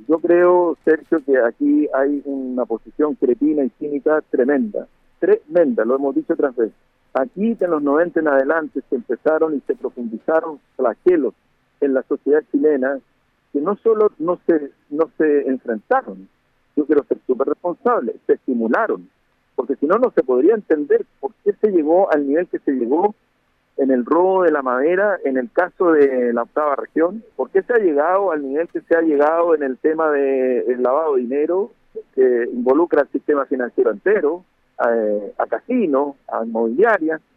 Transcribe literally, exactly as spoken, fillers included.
yo creo, Sergio, que aquí hay una posición cretina y cínica tremenda, tremenda, lo hemos dicho otras veces. Aquí de los noventa en adelante se empezaron y se profundizaron flagelos en la sociedad chilena que no solo no se, no se enfrentaron, yo quiero ser súper responsable, se estimularon, porque si no, no se podría entender por qué se llegó al nivel que se llegó en el robo de la madera, en el caso de la octava región, por qué se ha llegado al nivel que se ha llegado en el tema del lavado de dinero, que involucra al sistema financiero entero, a, a casinos, a inmobiliarias.